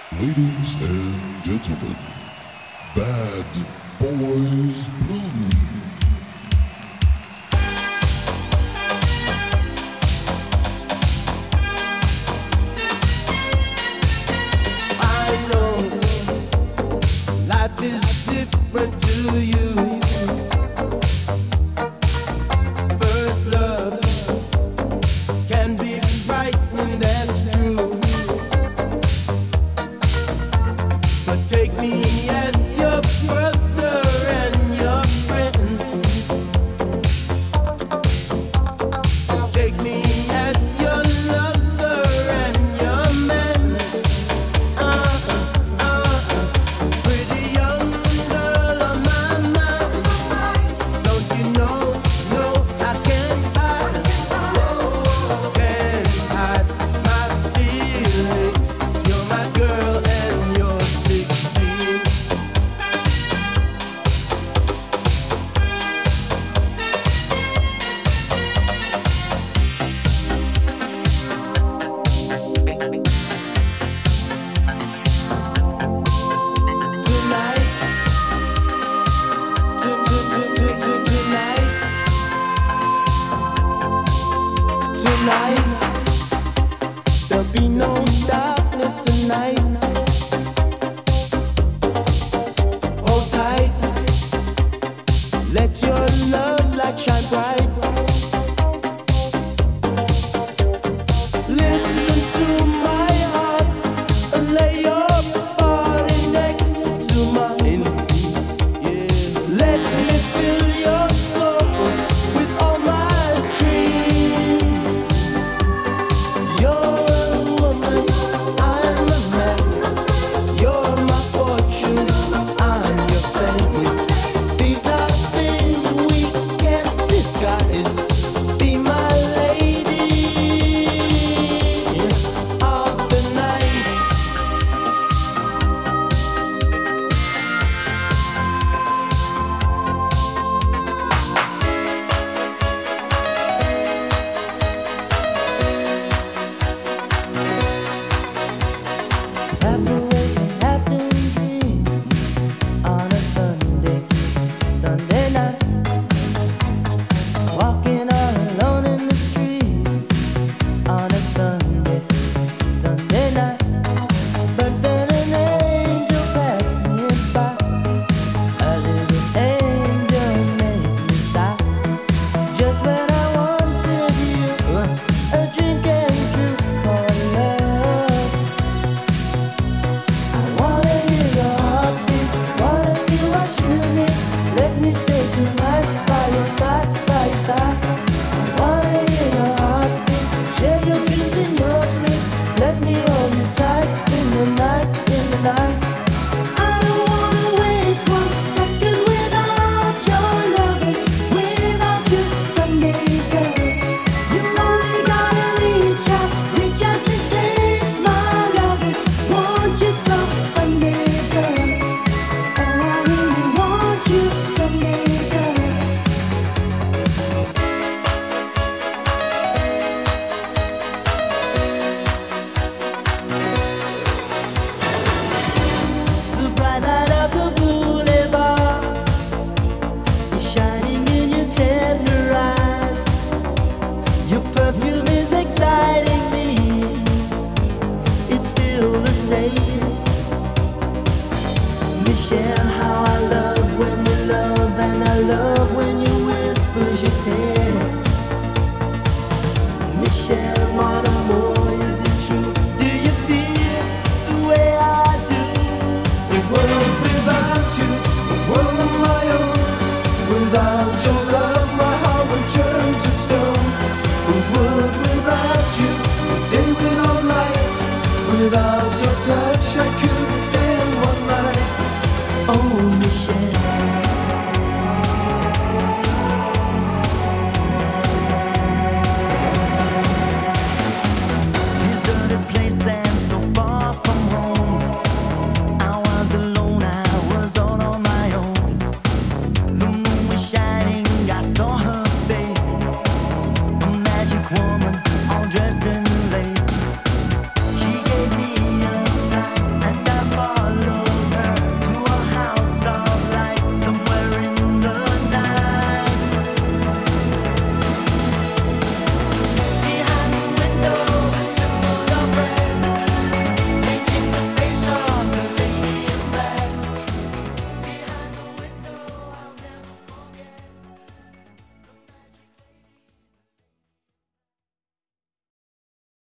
Ladies and gentlemen, Bad Boys Blues. I know life is different to you. First love can be frightening, that's true. But take me as your brother and your friend. Take me as your lover and your man. Pretty young girl on my mind. Don't you know? No, I can't hide. Can't hide my feelings. You're my girl and you're 16. Tonight, tonight, there'll be no darkness tonight. Hold tight, let your love light shine bright. Listen to my heart and lay your body next to mine. Yeah. Let me fill your soul with all my dreams. You're a woman, I'm a man. You're my fortune, I'm your fame. These are things we can't disguise. Be my lady of the night. Having dreams on a Sunday night, walking all alone in the street on a Sunday night. But then an angel passed me by, a little angel made me sigh. Just when I wanted you, a dream came true called love. I wanna hear your heartbeat, wanna feel what you need. Let me stay tonight by your side, by your side. I wanna hear your heartbeat, share your dreams in your sleep. Let me hold you tight in the night, in the night. I don't wanna waste 1 second without your loving, without you, Sunday girl. You only gotta reach out to taste my loving. Want you so, Sunday girl. Oh, I really want you, Sunday girl. The bright light of the boulevard is shining in your tender eyes. Your perfume is exciting me. It's still the same. Michelle, how I love when you love, and I love when you whisper je t'aime. Michelle, mon amour, is it true? Do you feel the way I do? A world without you, a world of my own. Without your love, my heart would turn to stone. A world without you, a day without light. Without